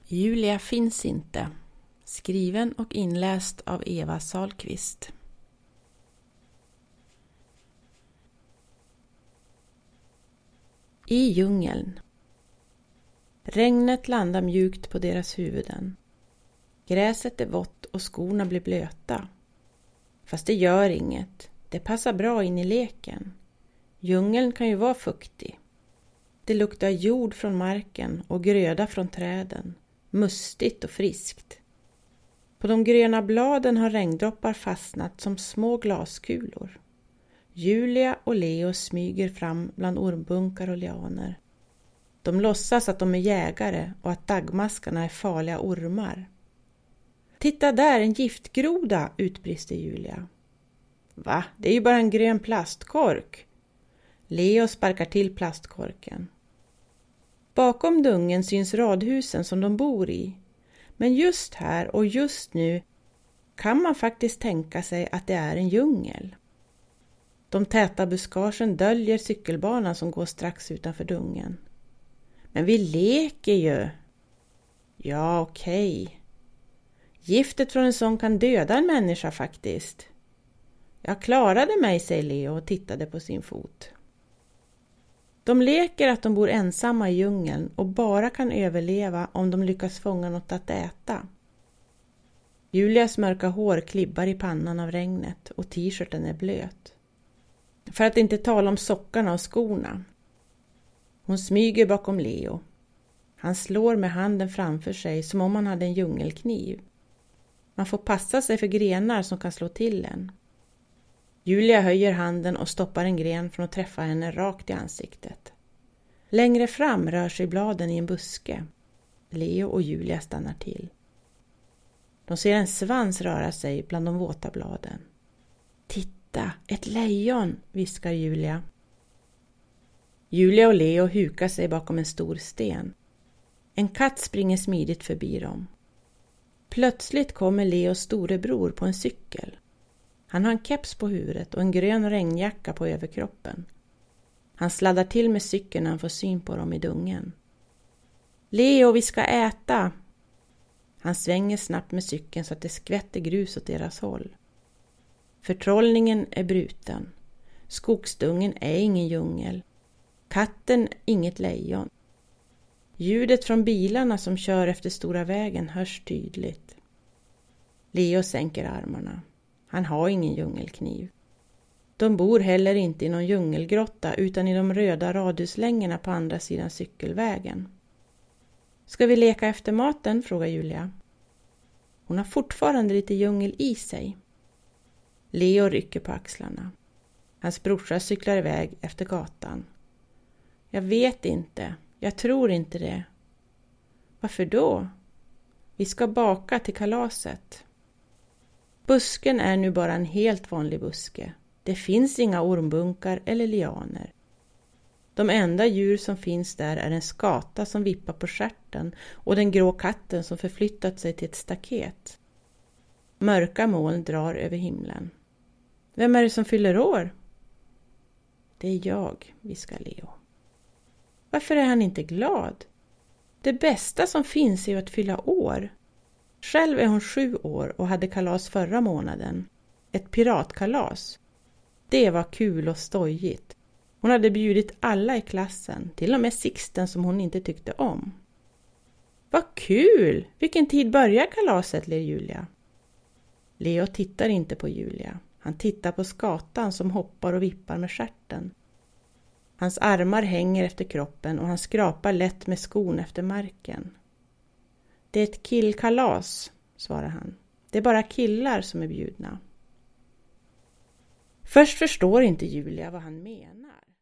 Julia finns inte. Skriven och inläst av Eva Sahlqvist. I djungeln. Regnet landar mjukt på deras huvuden. Gräset är vått och skorna blir blöta. Fast det gör inget. Det passar bra in i leken. Djungeln kan ju vara fuktig. Det luktar jord från marken och gröda från träden. Mustigt och friskt. På de gröna bladen har regndroppar fastnat som små glaskulor. Julia och Leo smyger fram bland ormbunkar och lianer. De låtsas att de är jägare och att daggmaskarna är farliga ormar. Titta där, en giftgroda, utbrister Julia. Va? Det är ju bara en grön plastkork. Leo sparkar till plastkorken. Bakom dungen syns radhusen som de bor i. Men just här och just nu kan man faktiskt tänka sig att det är en djungel. De täta buskagen döljer cykelbanan som går strax utanför dungen. Men vi leker ju. Ja, okej. Giftet från en sån kan döda en människa faktiskt. Jag klarade mig, säger Leo och tittade på sin fot. De leker att de bor ensamma i djungeln och bara kan överleva om de lyckas fånga något att äta. Julias mörka hår klibbar i pannan av regnet och t-shirten är blöt. För att inte tala om sockarna och skorna. Hon smyger bakom Leo. Han slår med handen framför sig som om han hade en djungelkniv. Man får passa sig för grenar som kan slå till en. Julia höjer handen och stoppar en gren från att träffa henne rakt i ansiktet. Längre fram rör sig bladen i en buske. Leo och Julia stannar till. De ser en svans röra sig bland de våta bladen. Titta, ett lejon, viskar Julia. Julia och Leo hukar sig bakom en stor sten. En katt springer smidigt förbi dem. Plötsligt kommer Leos storebror på en cykel. Han har en keps på huvudet och en grön regnjacka på överkroppen. Han sladdar till med cykeln när han får syn på dem i dungen. Leo, vi ska äta! Han svänger snabbt med cykeln så att det skvätter grus åt deras håll. Förtrollningen är bruten. Skogsdungen är ingen djungel. Katten inget lejon. Ljudet från bilarna som kör efter stora vägen hörs tydligt. Leo sänker armarna. Han har ingen djungelkniv. De bor heller inte i någon djungelgrotta utan i de röda radhuslängorna på andra sidan cykelvägen. Ska vi leka efter maten? Frågar Julia. Hon har fortfarande lite djungel i sig. Leo rycker på axlarna. Hans brorsa cyklar iväg efter gatan. Jag vet inte. Jag tror inte det. Varför då? Vi ska baka till kalaset. Busken är nu bara en helt vanlig buske. Det finns inga ormbunkar eller lianer. De enda djur som finns där är en skata som vippar på stjärten och den grå katten som förflyttat sig till ett staket. Mörka moln drar över himlen. Vem är det som fyller år? Det är jag, viskar Leo. Varför är han inte glad? Det bästa som finns är ju att fylla år. Själv är hon 7 år och hade kalas förra månaden. Ett piratkalas. Det var kul och stojigt. Hon hade bjudit alla i klassen, till och med Sixten som hon inte tyckte om. Vad kul! Vilken tid börjar kalaset, ler Julia. Leo tittar inte på Julia. Han tittar på skatan som hoppar och vippar med stjärten. Hans armar hänger efter kroppen och han skrapar lätt med skon efter marken. Det är ett killkalas, svarar han. Det är bara killar som är bjudna. Först förstår inte Julia vad han menar.